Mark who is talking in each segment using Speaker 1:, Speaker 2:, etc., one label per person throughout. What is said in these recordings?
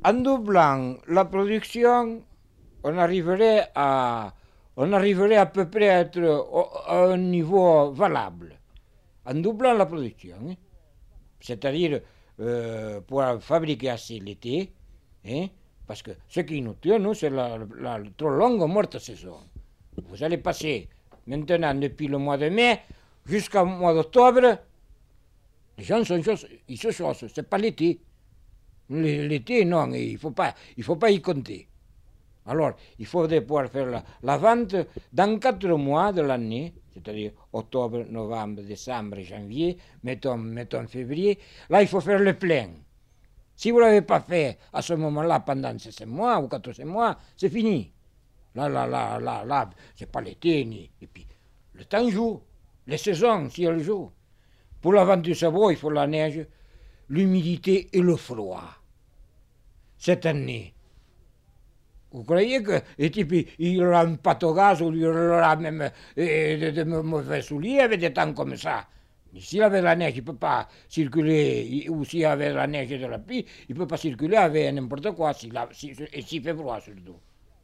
Speaker 1: en doublant la production, on arriverait à peu près à être à un niveau valable. En doublant la production, hein. C'est-à-dire pour fabriquer assez l'été, hein, parce que ce qui nous tue, nous, c'est la trop longue morte saison. Vous allez passer maintenant depuis le mois de mai jusqu'au mois d'octobre, les gens ils se chaussent, c'est pas l'été. L'été, non, il faut pas y compter. Alors, il faudrait pouvoir faire la vente dans 4 mois de l'année, c'est-à-dire octobre, novembre, décembre, janvier, mettons février. Là, il faut faire le plein. Si vous ne l'avez pas fait à ce moment-là pendant ces 5 mois ou 4 mois, c'est fini. Là, c'est pas l'été, ni. Et puis, le temps joue, les saisons, si elles jouent. Pour la vente du sabot, il faut la neige, l'humidité et le froid. Cette année, vous croyez que les types, il aura un pâte au gaz ou il aura même de mauvais souliers avec des temps comme ça? S'il avait la neige, il ne peut pas circuler, ou s'il avait la neige et de la pluie, il ne peut pas circuler avec n'importe quoi, et s'il fait froid surtout.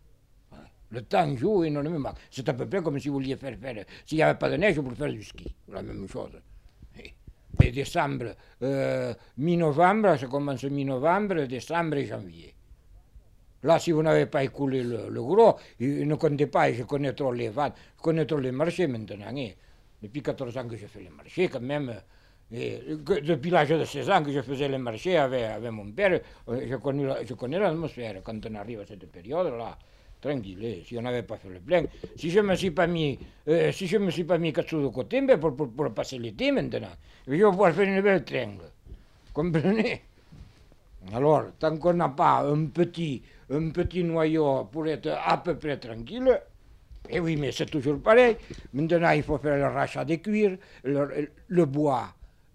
Speaker 1: Le temps joue énormément. C'est à peu près comme si vous vouliez faire, s'il n'y avait pas de neige pour faire du ski, la même chose. Et décembre, mi-novembre, ça commence mi-novembre, décembre et janvier. Là, si vous n'avez pas écoulé le gros, ne comptez pas, je connais trop les ventes, je connais trop les marchés maintenant. Hein. Depuis 14 ans que je fais les marchés, quand même, depuis l'âge de 16 ans que je faisais les marchés avec mon père, je connais l'atmosphère. Quand on arrive à cette période-là, tranquille, si on n'avait pas fait le plein, si je ne me suis pas mis, Katsu de côté, pour passer l'été maintenant, je vais pouvoir faire une belle tringle. Comprenez? Alors, tant qu'on n'a pas un petit noyau pour être à peu près tranquille, et oui, mais c'est toujours pareil. Maintenant, il faut faire le rachat des cuirs, le bois,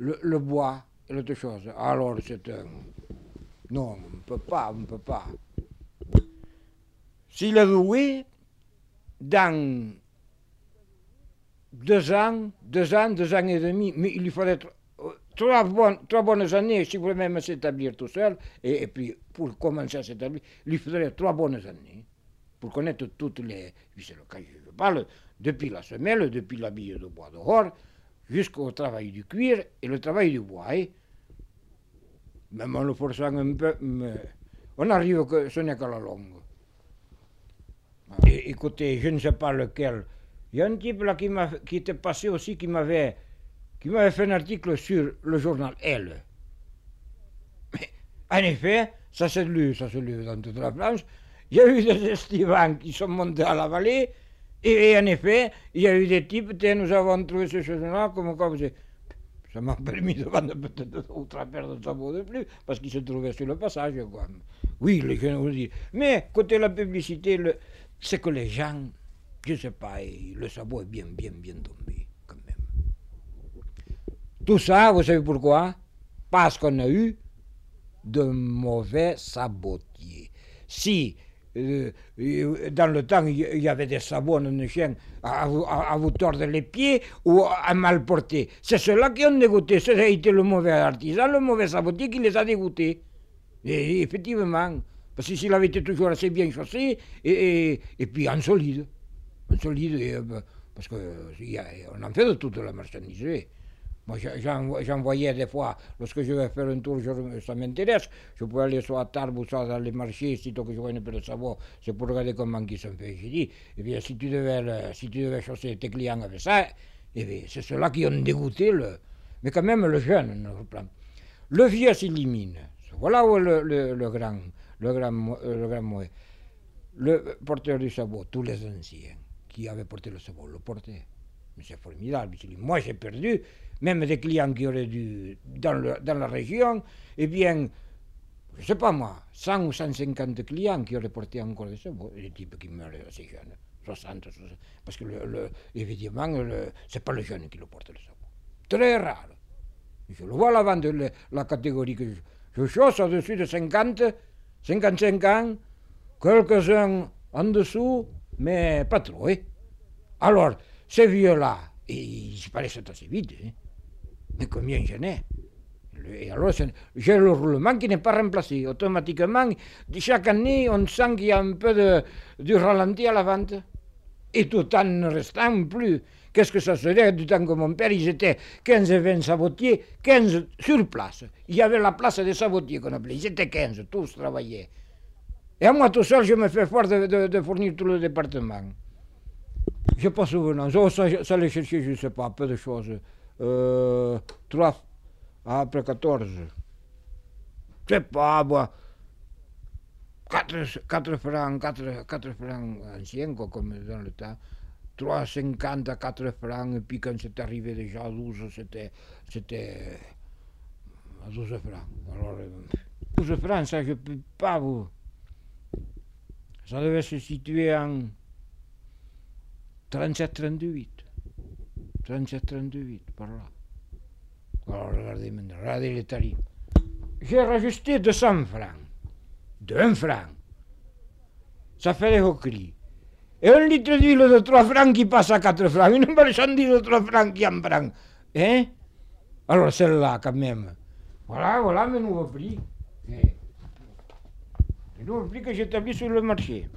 Speaker 1: et l'autre chose. Alors, c'est un... Non, on ne peut pas. S'il est doué, dans 2 ans et demi, mais il faudrait 3 bonnes années, si vous voulez même s'établir tout seul, et puis pour commencer à s'établir, il faudrait 3 bonnes années pour connaître toutes les vis locales. Je parle depuis la semelle, depuis la bille de bois dehors, jusqu'au travail du cuir et le travail du bois. Même en le forçant un peu, on arrive que ce n'est qu'à la longue. Et, écoutez, je ne sais pas lequel. Il y a un type là qui était passé aussi, qui m'avait fait un article sur le journal Elle. Mais, en effet, ça s'est lu dans toute la France. Il y a eu des estivants qui sont montés à la vallée, et en effet, il y a eu des types, nous avons trouvé ce journal, comme quoi ça m'a permis de vendre peut-être 2 ou 3 paires de sabots de plus, parce qu'ils se trouvaient sur le passage, quoi. Oui, les gens vous disent. Mais, côté la publicité, c'est que les gens, je ne sais pas, le sabot est bien tombé, quand même. Tout ça, vous savez pourquoi? Parce qu'on a eu de mauvais sabotiers. Si dans le temps il y avait des sabots de chien à vous tordre les pieds ou à mal porter, c'est ceux-là qui ont dégoûté. Ça a été le mauvais artisan, le mauvais sabotier qui les a dégoûtés. Et effectivement, parce que s'il avait été toujours assez bien chaussé et puis en solide, parce qu'on en fait de toute la marchandise. Moi, j'en voyais des fois, lorsque je vais faire un tour, ça m'intéresse. Je peux aller soit à Tarbes ou soit dans les marchés, sitôt que je vois un peu de sabot, c'est pour regarder comment ils sont faits. J'ai dit, eh bien, si tu devais chausser tes clients avec ça, eh bien, c'est ceux-là qui ont dégoûté mais quand même le jeune. Le vieux s'élimine. Voilà où le grand mot. Le porteur du sabot, tous les anciens qui avaient porté le sabot, le portaient. Mais c'est formidable. Moi, j'ai perdu, même des clients qui auraient dû, dans la région, eh bien, je ne sais pas moi, 100 ou 150 clients qui auraient porté encore des sabots, des types qui meurent assez jeunes, 60, parce que, évidemment, ce n'est pas le jeune qui le porte le sabot. Très rare. Je le vois là-bas de la catégorie que je chausse au-dessus de 50, 55 ans, quelques-uns en dessous, mais pas trop. Alors, ces vieux-là, ils disparaissent assez vite. Mais combien j'en ai? Et alors, j'ai le roulement qui n'est pas remplacé. Automatiquement, chaque année, on sent qu'il y a un peu du ralenti à la vente. Et tout en ne restant plus. Qu'est-ce que ça serait du temps que mon père, ils étaient 15 et 20 sabotiers, 15 sur place. Il y avait la place des sabotiers qu'on appelait. Ils étaient 15, tous travaillaient. Et à moi tout seul, je me fais fort de fournir tout le département. Je n'ai pas souvenance. Oh, ça allait chercher, je ne sais pas, peu de choses. 3 après 14. Je ne sais pas, moi. 4 francs, 4 francs anciens, quoi, comme dans le temps. 3,50 à 4 francs, et puis quand c'est arrivé déjà à 12, c'était à 12 francs. Alors, 12 francs, ça, je ne peux pas vous. Ça devait se situer en 37-38. 37-38, par là. Alors, regardez les tarifs. J'ai rajusté 200 francs. De 1 franc. Ça fait les hoqueries. Et un litre d'huile de 3 francs qui passe à 4 francs. Une marchandise de 3 francs qui en prend. Hein? Alors celle-là, quand même. Voilà mes nouveaux prix. Les nouveaux prix que j'établis sur le marché.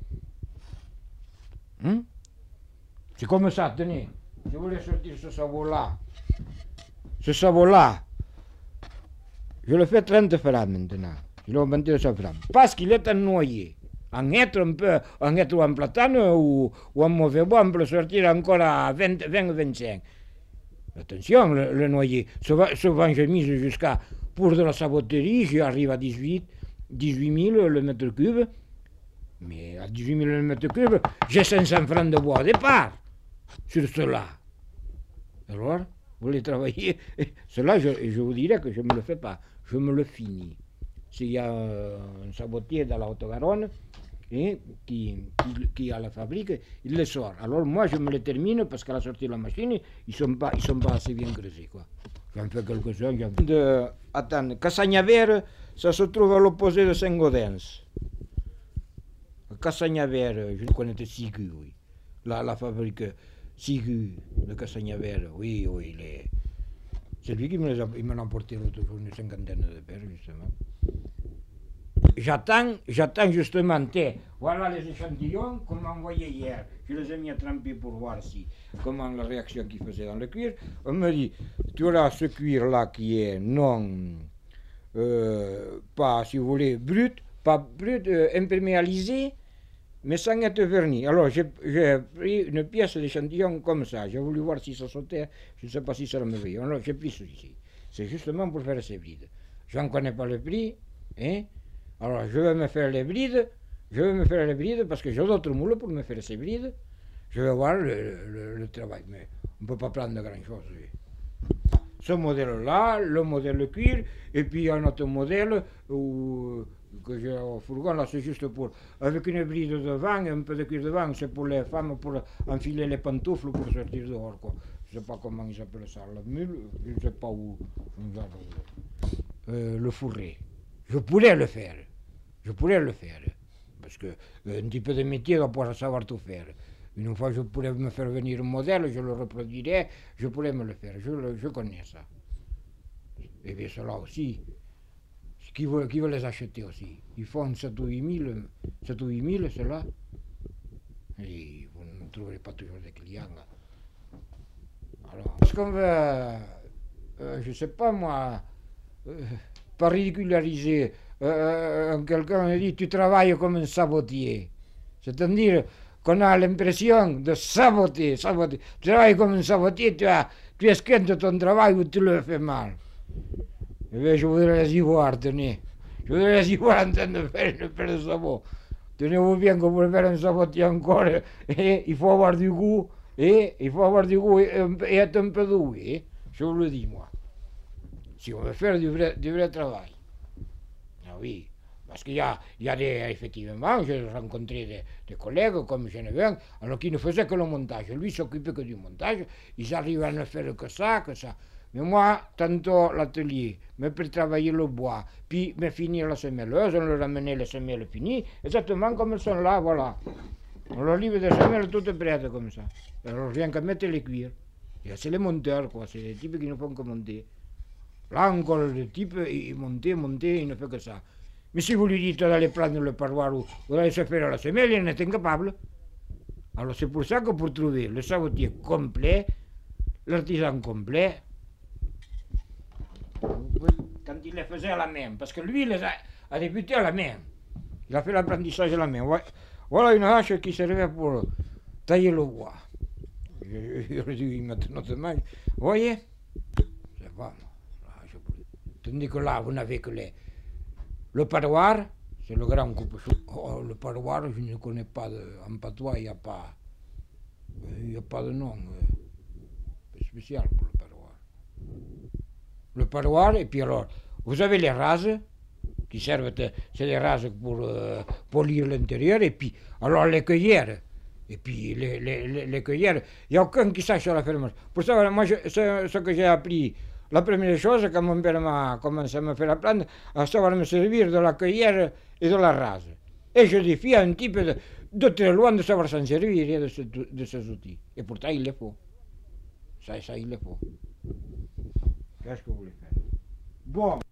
Speaker 1: C'est comme ça, tenez. Je voulais sortir ce sabot-là. Ce sabot-là. Je le fais 30 francs maintenant. Je l'ai augmenté de 100 francs. Parce qu'il est en noyer. En être un peu, en être en platane ou en mauvais bois, on peut le sortir encore à 20 ou 25. Attention, le noyer. Souvent, j'ai mis jusqu'à, pour de la saboterie, j'arrive à 18 000 le mètre cube. Mais à 18 000 le mètre cube, j'ai 500 francs de bois au départ sur cela. Alors, vous voulez travailler, cela, je vous dirais que je ne me le fais pas, je me le finis. S'il y a un sabotier dans la Haute-Garonne qui a la fabrique, il le sort. Alors moi, je me le termine parce qu'à la sortie de la machine, ils sont pas assez bien creusés, quoi. J'en fais quelques-uns. Attends, Cassagnaver, ça se trouve à l'opposé de Saint-Gaudens. Cassagnaver, je le connais Sigu, oui. La fabrique Sigu de Cassagnaver, oui, c'est lui qui m'en a emporté l'autre jour une cinquantaine de paires, justement. J'attends justement, voilà les échantillons qu'on m'a envoyés hier. Je les ai mis à tremper pour voir comment la réaction qu'ils faisaient dans le cuir. On me dit, tu auras ce cuir-là qui est non, pas, si vous voulez, pas brut, imperméalisé, mais sans être verni. Alors j'ai pris une pièce d'échantillon comme ça. J'ai voulu voir si ça sautait. Je ne sais pas si ça me veut. Alors j'ai pris ceci. C'est justement pour faire ces brides. Je n'en connais pas le prix. Hein? Alors je vais me faire les brides. Parce que j'ai d'autres moules pour me faire ces brides. Je vais voir le travail. Mais on ne peut pas prendre grand-chose. Ce modèle-là, le modèle cuir, et puis un autre modèle que j'ai au fourgon, là c'est juste pour, avec une bride devant, un peu de cuir devant, c'est pour les femmes, pour enfiler les pantoufles pour sortir dehors, quoi. Je ne sais pas comment ils appellent ça, la mule, je ne sais pas où, le fourré. Je pourrais le faire, parce que un petit peu de métier doit pouvoir savoir tout faire. Une fois je pourrais me faire venir un modèle, je le reproduirais, je pourrais me le faire, je connais ça. Et bien cela aussi, qui veut les acheter aussi. Ils font 7 ou 8 000, cela. Et vous ne trouverez pas toujours des clients. Alors, est-ce qu'on veut, je ne sais pas moi, pas ridiculariser, quelqu'un me dit tu travailles comme un sabotier. C'est-à-dire qu'on a l'impression de saboter. Tu travailles comme un sabotier, tu esquintes ton travail ou tu le fais mal. Et bien, je voudrais les y voir, tenez. Je voudrais les y voir en train de faire une paire de sabots. Tenez-vous bien que pour faire un sabotier encore, il faut avoir du goût, et être un peu doué, je vous le dis, moi. Si on veut faire du vrai travail. Ah oui. Parce qu'il y a effectivement, j'ai rencontré des collègues comme Geneviève, alors qui ne faisaient que le montage. Lui s'occupait que du montage, ils arrivaient à ne faire que ça. Mais moi, tantôt l'atelier, me pour travailler le bois, puis me finir la semelleuse, on leur amenait les semelles finies, exactement comme elles sont là, voilà. On leur livre des semelles toutes prêtes comme ça. Alors rien qu'à mettre les cuirs. Et c'est les monteurs, quoi, c'est les types qui ne font que monter. Là encore, le type, il montait, il ne fait que ça. Mais si vous lui dites d'aller prendre le parloir ou d'aller se faire la semelle, il n'est incapable. Alors c'est pour ça que pour trouver le sabotier complet, l'artisan complet, quand il les faisait à la main, parce que lui, il les a débuté à la main. Il a fait l'apprentissage à la main. Voilà une hache qui servait pour tailler le bois. Je réduis maintenant demain. Vous voyez? C'est bon. Tandis que là, vous n'avez que le parloir, c'est le grand coupe-chou. Oh, le parloir, je ne connais pas en patois, il n'y a pas de nom spécial pour le parloir. Le parloir, et puis alors, vous avez les rases, qui servent, c'est des rases pour polir l'intérieur, et puis alors les cueillères. Et puis les cueillères, il n'y a aucun qui sache la faire. Pour ça, moi, ce que j'ai appris, la première chose, quand mon père m'a commencé à me faire apprendre, à savoir me servir de la cueillère et de la rase. Et je défie un type de très loin de savoir s'en servir de ces outils. Et pourtant, il le faut. Ça, il le faut. Qu'est-ce que vous voulez faire? Bon.